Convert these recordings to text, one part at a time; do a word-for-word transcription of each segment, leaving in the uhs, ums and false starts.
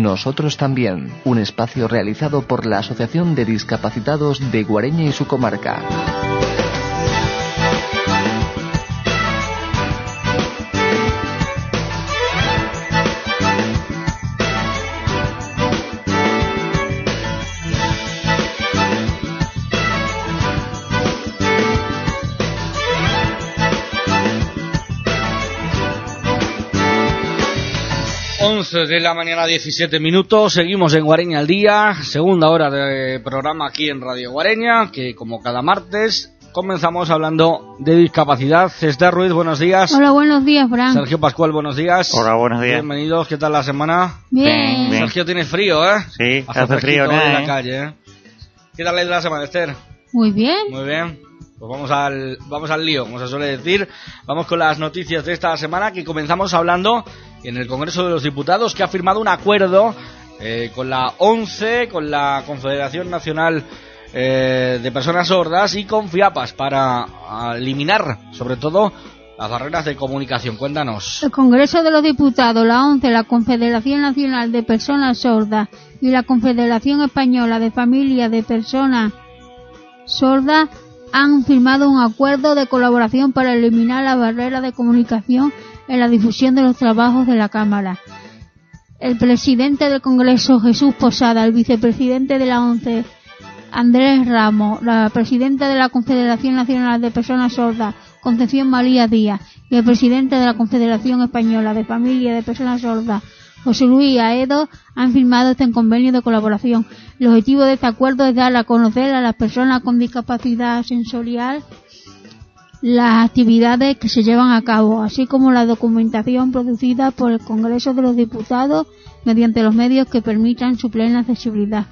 Nosotros también, un espacio realizado por la Asociación de Discapacitados de Guareña y su comarca. once de la mañana, diecisiete minutos, seguimos en Guareña al día, segunda hora de programa aquí en Radio Guareña, que como cada martes comenzamos hablando de discapacidad. Esther Ruiz, buenos días. Hola, buenos días, Fran. Sergio Pascual, buenos días. Hola, buenos días. Bienvenidos, ¿qué tal la semana? Bien. Bien. Sergio, tienes frío, ¿eh? Sí, hace, hace frío, ¿no? en la calle, ¿eh? ¿Qué tal la de la semana, Esther? Muy bien. Muy bien. Pues vamos al, vamos al lío, como se suele decir. Vamos con las noticias de esta semana, que comenzamos hablando en el Congreso de los Diputados, que ha firmado un acuerdo eh, con la ONCE, con la Confederación Nacional eh, de Personas Sordas y con FIAPAS para eliminar, sobre todo, las barreras de comunicación. Cuéntanos. El Congreso de los Diputados, la ONCE, la Confederación Nacional de Personas Sordas y la Confederación Española de Familias de Personas Sordas han firmado un acuerdo de colaboración para eliminar las barreras de comunicación en la difusión de los trabajos de la Cámara. El presidente del Congreso, Jesús Posada, el vicepresidente de la ONCE, Andrés Ramos, la presidenta de la Confederación Nacional de Personas Sordas, Concepción María Díaz, y el presidente de la Confederación Española de Familias de Personas Sordas, José Luis Aedo, han firmado este convenio de colaboración. El objetivo de este acuerdo es dar a conocer a las personas con discapacidad sensorial las actividades que se llevan a cabo, así como la documentación producida por el Congreso de los Diputados mediante los medios que permitan su plena accesibilidad.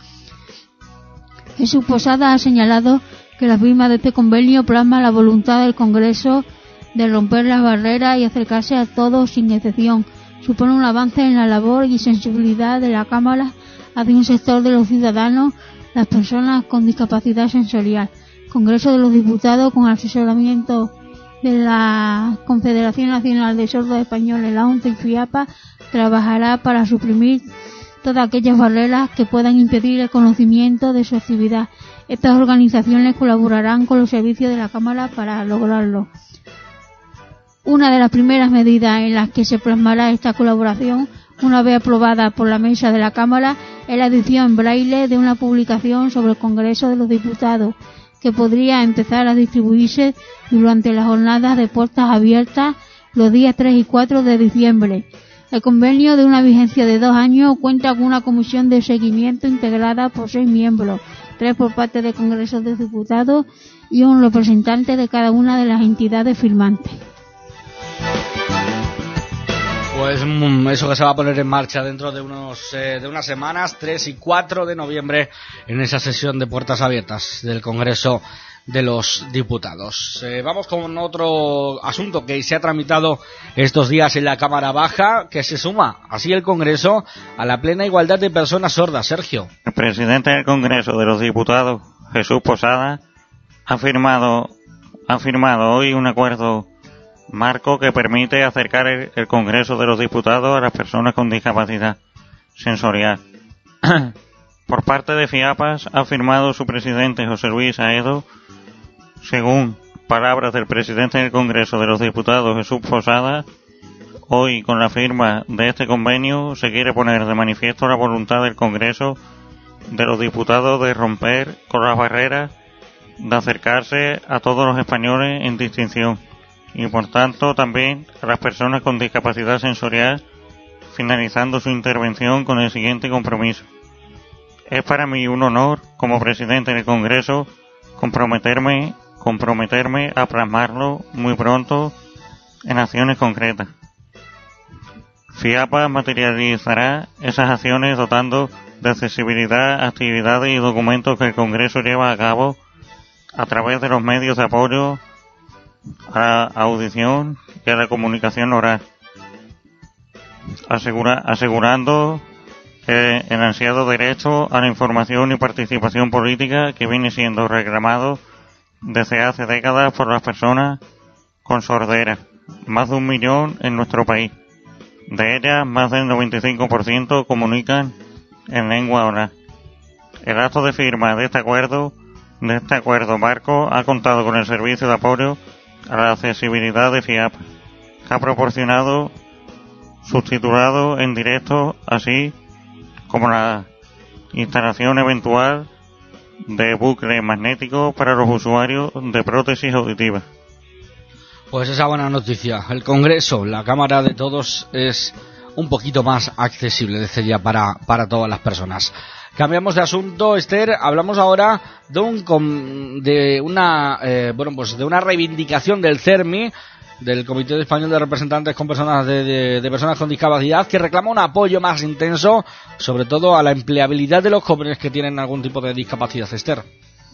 Jesús Posada ha señalado que la firma de este convenio plasma la voluntad del Congreso de romper las barreras y acercarse a todos sin excepción. Supone un avance en la labor y sensibilidad de la Cámara hacia un sector de los ciudadanos, las personas con discapacidad sensorial. El Congreso de los Diputados, con asesoramiento de la Confederación Nacional de Sordos Españoles, la ONCE y FIAPA, trabajará para suprimir todas aquellas barreras que puedan impedir el conocimiento de su actividad. Estas organizaciones colaborarán con los servicios de la Cámara para lograrlo. Una de las primeras medidas en las que se plasmará esta colaboración, una vez aprobada por la mesa de la Cámara, es la edición en braille de una publicación sobre el Congreso de los Diputados, que podría empezar a distribuirse durante las jornadas de puertas abiertas los días tres y cuatro de diciembre. El convenio, de una vigencia de dos años, cuenta con una comisión de seguimiento integrada por seis miembros, tres por parte del Congreso de los Diputados y un representante de cada una de las entidades firmantes. Pues mm, eso que se va a poner en marcha dentro de unos eh, de unas semanas, tres y cuatro de noviembre, en esa sesión de puertas abiertas del Congreso de los Diputados. Eh, vamos con otro asunto que se ha tramitado estos días en la Cámara Baja, que se suma así el Congreso a la plena igualdad de personas sordas. Sergio. El presidente del Congreso de los Diputados, Jesús Posada, ha firmado, ha firmado hoy un acuerdo marco que permite acercar el, el Congreso de los Diputados a las personas con discapacidad sensorial. Por parte de FIAPAS ha firmado su presidente, José Luis Aedo. Según palabras del presidente del Congreso de los Diputados, Jesús Posada, hoy, con la firma de este convenio, se quiere poner de manifiesto la voluntad del Congreso de los Diputados de romper con las barreras, de acercarse a todos los españoles en distinción, y por tanto también a las personas con discapacidad sensorial, finalizando su intervención con el siguiente compromiso. Es para mí un honor, como presidente del Congreso, comprometerme, comprometerme a plasmarlo muy pronto en acciones concretas. FIAPA materializará esas acciones dotando de accesibilidad actividades y documentos que el Congreso lleva a cabo a través de los medios de apoyo a la audición y a la comunicación oral, asegura, asegurando eh, el ansiado derecho a la información y participación política que viene siendo reclamado desde hace décadas por las personas con sordera, más de un millón en nuestro país, De ellas, más del noventa y cinco por ciento comunican en lengua oral. El acto de firma de este acuerdo, de este acuerdo marco, ha contado con el servicio de apoyo a la accesibilidad de FIAP, que ha proporcionado subtitulado en directo, así como la instalación eventual de bucle magnético para los usuarios de prótesis auditivas. Pues esa buena noticia. El Congreso, la Cámara de Todos, es un poquito más accesible, decía ya, para, para todas las personas. Cambiamos de asunto, Esther. Hablamos ahora de un de una eh, bueno pues de una reivindicación del CERMI, del Comité Español de Representantes con personas de, de, de personas con discapacidad, que reclama un apoyo más intenso, sobre todo a la empleabilidad de los jóvenes que tienen algún tipo de discapacidad. Esther.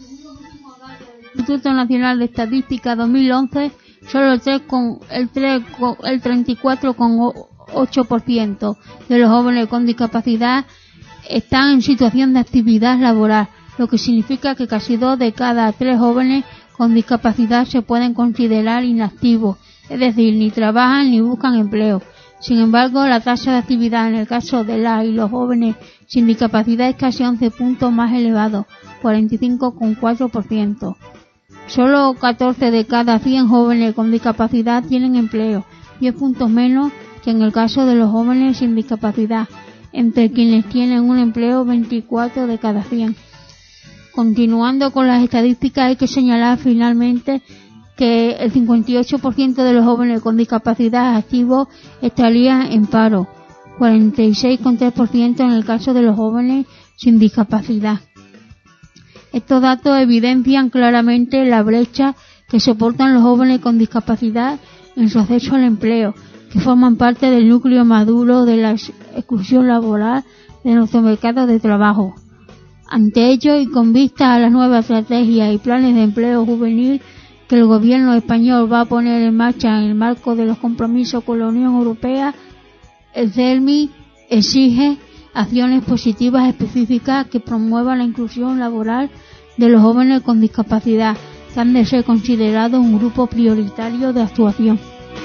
El Instituto Nacional de Estadística dos mil once, solo el, tres con, el, tres con, el treinta y cuatro coma ocho por ciento de los jóvenes con discapacidad están en situación de actividad laboral, lo que significa que casi dos de cada tres jóvenes con discapacidad se pueden considerar inactivos, es decir, ni trabajan ni buscan empleo. Sin embargo, la tasa de actividad en el caso de las y los jóvenes sin discapacidad es casi once puntos más elevado, cuarenta y cinco coma cuatro por ciento. Solo catorce de cada cien jóvenes con discapacidad tienen empleo, diez puntos menos que en el caso de los jóvenes sin discapacidad, entre quienes tienen un empleo veinticuatro de cada cien. Continuando con las estadísticas, hay que señalar finalmente que el cincuenta y ocho por ciento de los jóvenes con discapacidad activos estarían en paro, cuarenta y seis coma tres por ciento en el caso de los jóvenes sin discapacidad. Estos datos evidencian claramente la brecha que soportan los jóvenes con discapacidad en su acceso al empleo, que forman parte del núcleo maduro de la exclusión laboral de nuestro mercado de trabajo. Ante ello, y con vista a las nuevas estrategias y planes de empleo juvenil que el gobierno español va a poner en marcha en el marco de los compromisos con la Unión Europea, el CERMI exige acciones positivas específicas que promuevan la inclusión laboral de los jóvenes con discapacidad, que han de ser considerados un grupo prioritario de actuación.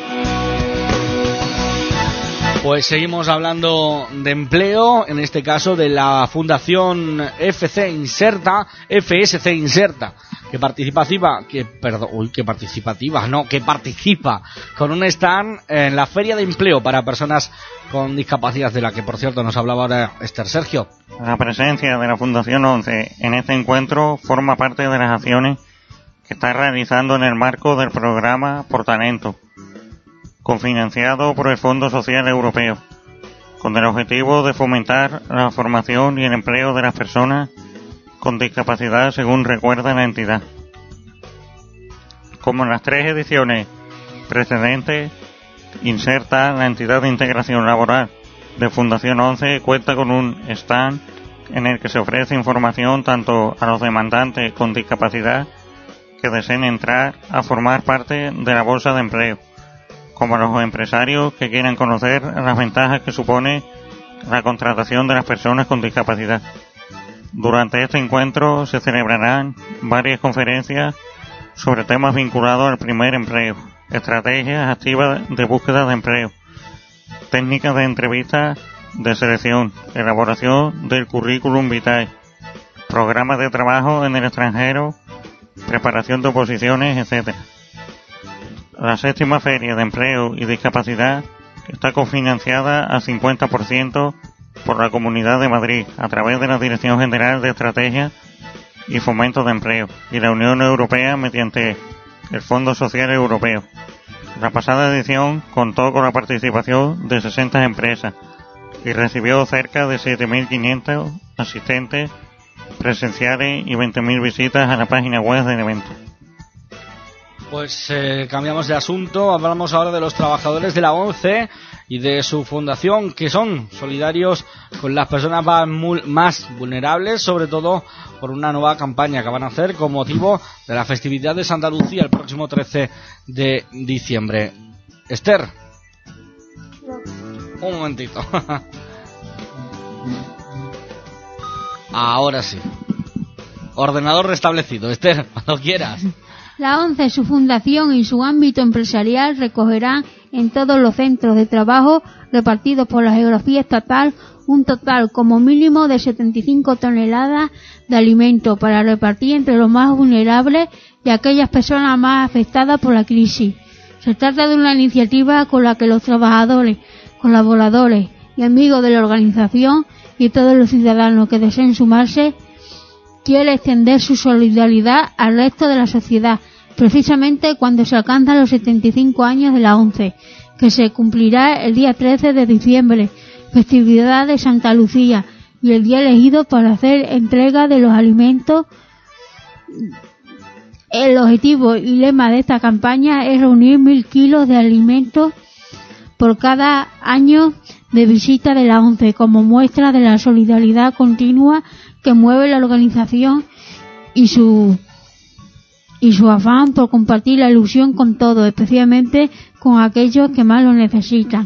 Pues seguimos hablando de empleo, en este caso de la Fundación F C Inserta, F S C Inserta, que participativa, que perdón, uy, que participativa, no, que participa con un stand en la Feria de Empleo para personas con discapacidad, de la que por cierto nos hablaba ahora Esther. Sergio. La presencia de la Fundación once en este encuentro forma parte de las acciones que está realizando en el marco del programa Por Talento, cofinanciado por el Fondo Social Europeo, con el objetivo de fomentar la formación y el empleo de las personas con discapacidad, según recuerda la entidad. Como en las tres ediciones precedentes, Inserta, la entidad de integración laboral de Fundación once, cuenta con un stand en el que se ofrece información tanto a los demandantes con discapacidad que deseen entrar a formar parte de la bolsa de empleo, como a los empresarios que quieran conocer las ventajas que supone la contratación de las personas con discapacidad. Durante este encuentro se celebrarán varias conferencias sobre temas vinculados al primer empleo, estrategias activas de búsqueda de empleo, técnicas de entrevista de selección, elaboración del currículum vitae, programas de trabajo en el extranjero, preparación de oposiciones, etcétera. La séptima Feria de Empleo y Discapacidad está cofinanciada al cincuenta por ciento por la Comunidad de Madrid a través de la Dirección General de Estrategia y Fomento de Empleo y la Unión Europea mediante el Fondo Social Europeo. La pasada edición contó con la participación de sesenta empresas y recibió cerca de siete mil quinientos asistentes presenciales y veinte mil visitas a la página web del evento. Pues eh, cambiamos de asunto, hablamos ahora de los trabajadores de la ONCE y de su fundación, que son solidarios con las personas más vulnerables, sobre todo por una nueva campaña que van a hacer con motivo de la festividad de Santa Lucía el próximo trece de diciembre. Esther, un momentito. Ahora sí. Ordenador restablecido. Esther, cuando quieras. La ONCE, su fundación y su ámbito empresarial recogerán en todos los centros de trabajo repartidos por la geografía estatal un total como mínimo de setenta y cinco toneladas de alimentos para repartir entre los más vulnerables y aquellas personas más afectadas por la crisis. Se trata de una iniciativa con la que los trabajadores, colaboradores y amigos de la organización y todos los ciudadanos que deseen sumarse quiere extender su solidaridad al resto de la sociedad, precisamente cuando se alcanzan los setenta y cinco años de la ONCE, que se cumplirá el día trece de diciembre, festividad de Santa Lucía, y el día elegido para hacer entrega de los alimentos. El objetivo y lema de esta campaña es reunir mil kilos de alimentos por cada año de visita de la ONCE, como muestra de la solidaridad continua que mueve la organización y su y su afán por compartir la ilusión con todos, especialmente con aquellos que más lo necesitan.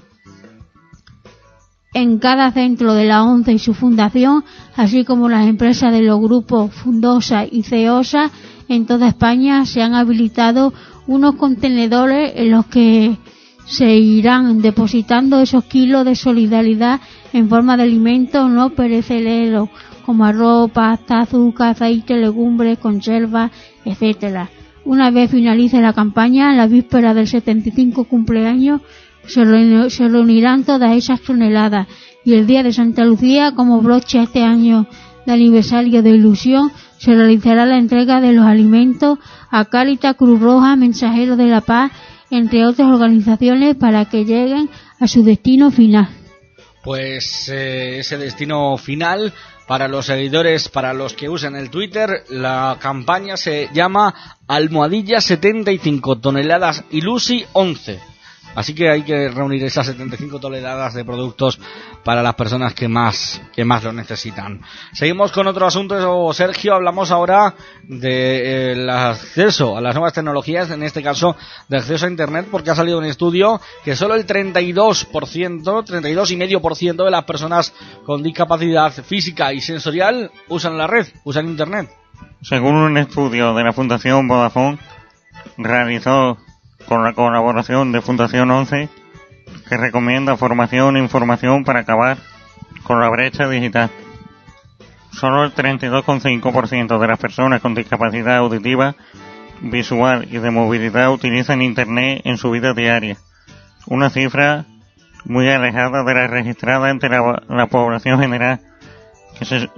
En cada centro de la ONCE y su fundación, así como las empresas de los grupos Fundosa y Ceosa, en toda España se han habilitado unos contenedores en los que se irán depositando esos kilos de solidaridad en forma de alimentos no perecederos, como arroz, pasta, azúcar, aceite, legumbres, conservas, etcétera. Una vez finalice la campaña, en la víspera del setenta y cinco cumpleaños, se, reuni- se reunirán todas esas toneladas, y el día de Santa Lucía, como broche este año de aniversario de ilusión, se realizará la entrega de los alimentos a Cáritas, Cruz Roja, Mensajeros de la Paz, entre otras organizaciones, para que lleguen a su destino final. Pues eh, ese destino final, para los seguidores, para los que usan el Twitter, la campaña se llama Almohadilla setenta y cinco toneladas Ilusi once. Así que hay que reunir esas setenta y cinco toneladas de productos para las personas que más que más lo necesitan. Seguimos con otro asunto, Sergio. Hablamos ahora del acceso a las nuevas tecnologías, en este caso de acceso a Internet, porque ha salido un estudio que solo el treinta y dos por ciento, treinta y dos coma cinco por ciento de las personas con discapacidad física y sensorial usan la red, usan Internet. Según un estudio de la Fundación Vodafone, realizó con la colaboración de Fundación once, que recomienda formación e información para acabar con la brecha digital. Solo el treinta y dos coma cinco por ciento de las personas con discapacidad auditiva, visual y de movilidad utilizan Internet en su vida diaria, una cifra muy alejada de la registrada entre la, la población general, que se,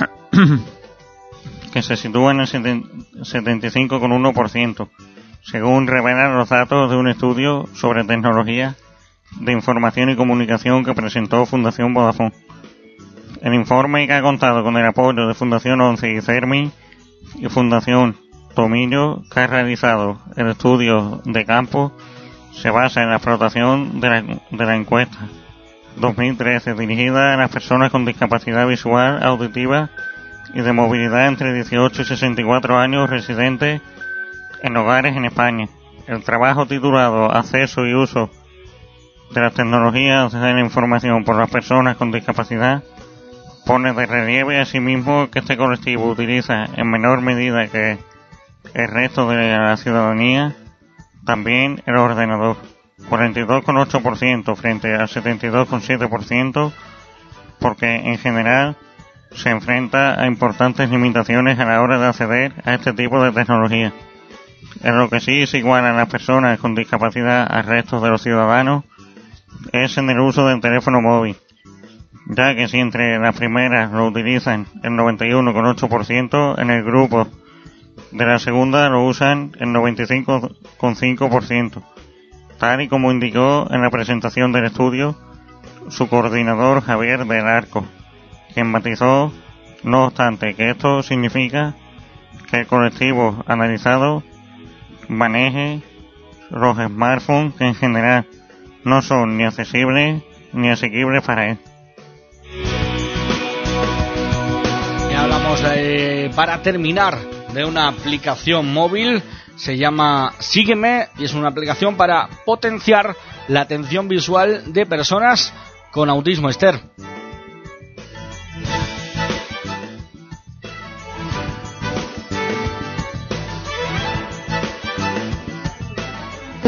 que se sitúa en el setenta y cinco coma uno por ciento. Según revelan los datos de un estudio sobre tecnología de información y comunicación que presentó Fundación Vodafone. El informe, que ha contado con el apoyo de Fundación once y CERMI y Fundación Tomillo, que ha realizado el estudio de campo, se basa en la explotación de la, de la encuesta dos mil trece dirigida a las personas con discapacidad visual, auditiva y de movilidad entre dieciocho y sesenta y cuatro años residentes en hogares en España. El trabajo, titulado Acceso y uso de las tecnologías de la información por las personas con discapacidad, pone de relieve asimismo que este colectivo utiliza en menor medida que el resto de la ciudadanía también el ordenador, cuarenta y dos coma ocho por ciento frente al setenta y dos coma siete por ciento, porque en general se enfrenta a importantes limitaciones a la hora de acceder a este tipo de tecnología. En lo que sí se igualan las personas con discapacidad al resto de los ciudadanos es en el uso del teléfono móvil, ya que si entre las primeras lo utilizan el noventa y uno coma ocho por ciento, en el grupo de la segunda lo usan el noventa y cinco coma cinco por ciento, tal y como indicó en la presentación del estudio su coordinador Javier del Arco, quien matizó, no obstante, que esto significa que el colectivo analizado maneje los smartphones que en general no son ni accesibles ni asequibles para él. Y hablamos eh, para terminar de una aplicación móvil, se llama Sígueme y es una aplicación para potenciar la atención visual de personas con autismo. Esther.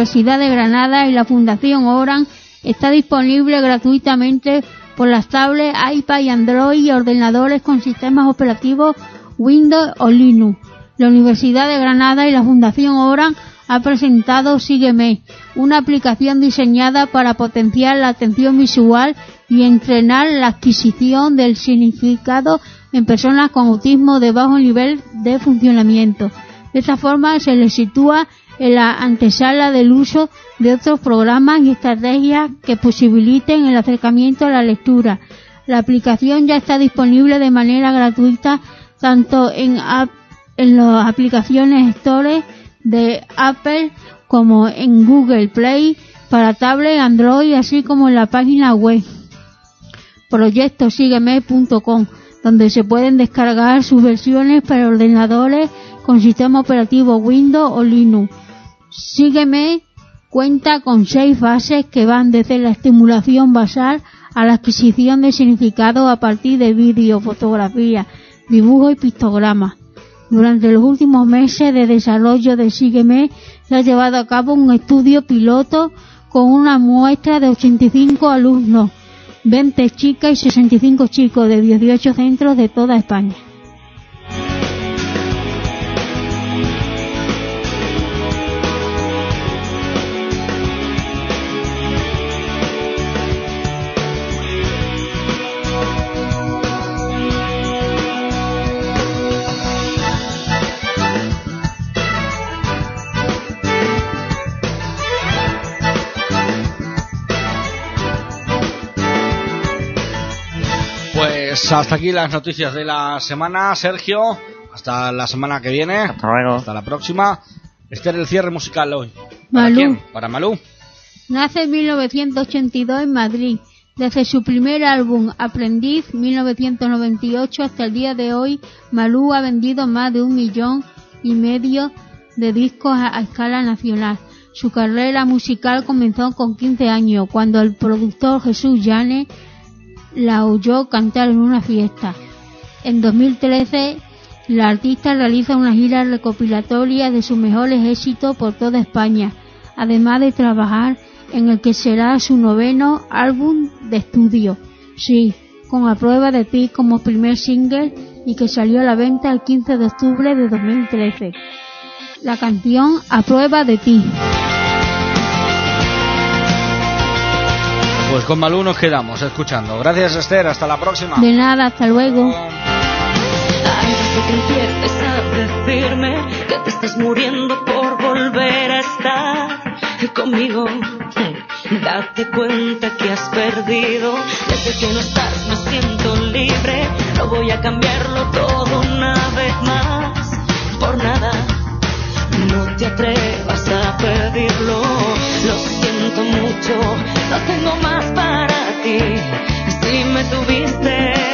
Universidad de Granada y la Fundación Oran está disponible gratuitamente por las tablets, iPad y Android y ordenadores con sistemas operativos Windows o Linux. La Universidad de Granada y la Fundación Oran ha presentado Sígueme, una aplicación diseñada para potenciar la atención visual y entrenar la adquisición del significado en personas con autismo de bajo nivel de funcionamiento. De esta forma se les sitúa en la antesala del uso de otros programas y estrategias que posibiliten el acercamiento a la lectura. La aplicación ya está disponible de manera gratuita tanto en, app, en las aplicaciones Store de Apple como en Google Play para tablet, Android, así como en la página web proyecto sígueme punto com, donde se pueden descargar sus versiones para ordenadores con sistema operativo Windows o Linux. Sígueme cuenta con seis fases que van desde la estimulación basal a la adquisición de significado a partir de vídeo, fotografía, dibujo y pictogramas. Durante los últimos meses de desarrollo de Sígueme se ha llevado a cabo un estudio piloto con una muestra de ochenta y cinco alumnos, veinte chicas y sesenta y cinco chicos de dieciocho centros de toda España. Pues hasta aquí las noticias de la semana, Sergio. Hasta la semana que viene. Hasta luego. Hasta la próxima. Este era el cierre musical hoy. ¿Para Malú. quién? ¿Para Malú? Nace en mil novecientos ochenta y dos en Madrid. Desde su primer álbum, Aprendiz, mil novecientos noventa y ocho, hasta el día de hoy, Malú ha vendido más de un millón y medio de discos a, a escala nacional. Su carrera musical comenzó con quince años, cuando el productor Jesús Llanes la oyó cantar en una fiesta. En dos mil trece, la artista realiza una gira recopilatoria de sus mejores éxitos por toda España, además de trabajar en el que será su noveno álbum de estudio, sí, con A Prueba de Ti como primer single y que salió a la venta el quince de octubre de dos mil trece. La canción A Prueba de Ti. Pues con Malú nos quedamos escuchando. Gracias, Esther. Hasta la próxima. De nada, hasta luego. Antes de que empieces a decirme que te estás muriendo por volver a estar conmigo, date cuenta que has perdido. Desde que no estás me siento libre. No voy a cambiarlo todo una vez más por nada. No te atrevas a pedirlo. Lo siento mucho, no tengo más para ti. Si me tuviste